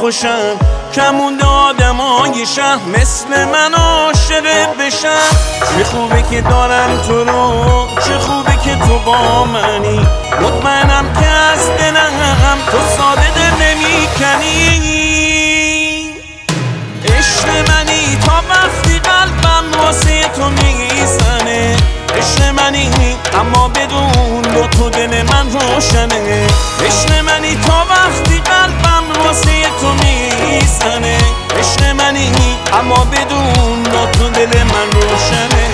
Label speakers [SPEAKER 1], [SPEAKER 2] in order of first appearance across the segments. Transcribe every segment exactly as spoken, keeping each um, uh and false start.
[SPEAKER 1] خوشم کمونده آدمای شهر مثل من عاشق بشن. چه خوبه که دارم تو رو، چه خوبه که تو با منی، مطمئنم که از دلم تو ساده دل نمی کنی. عشق منی تا وقتی قلبم واسه تو میزنه، عشق منی اما بدون با تو دل من روشنه. عشق منی تا وقتی قلبم واسه تو میزنه، عشق منی اما بدون با تو دل من روشنه.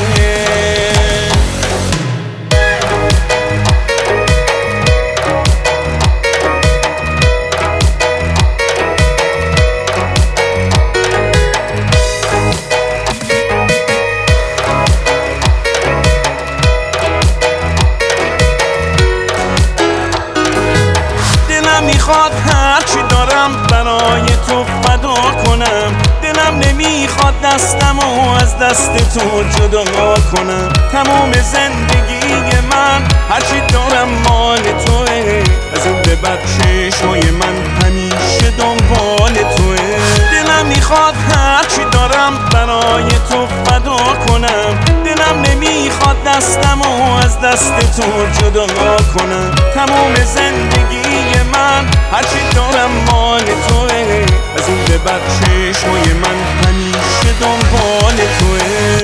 [SPEAKER 1] میخواد هرچی دارم برای تو فدا کنم، دلم نمیخواد دستمو از دست تو جدا کنم. تمام زندگی من هرچی دارم مال توه، از این به بعد چشمای من همیشه دنبال توه. دلم میخواد هرچی دارم برای تو فدا کنم، دلم نمیخواد دستمو از دست تو جدا کنم. تمام زندگی من هرچی دارم مال توه، از این به بعد چشمای من همیشه دنبال توه.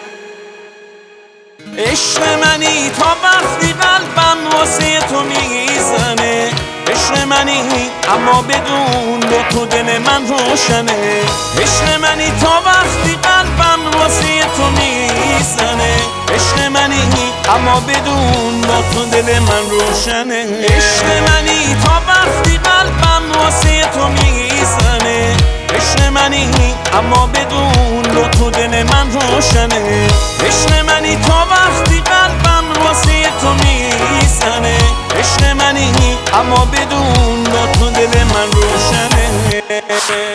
[SPEAKER 1] عشق منی تا وقتی قلبم واسه تو میزنه، عشق منی اما بدون با تو دل من روشنه. عشق منی تا وقتی قلبم واسه تو میزنه، عشق منی اما بدون با تو دل من روشنه. عشق منی تا وقتی قلبم واسه تو میزنه، عشق منی اما بدون با تو دل من روشنه. عشق منی تا وقتی قلبم واسه تو میزنه، عشق منی اما بدون با تو دل من روشنه.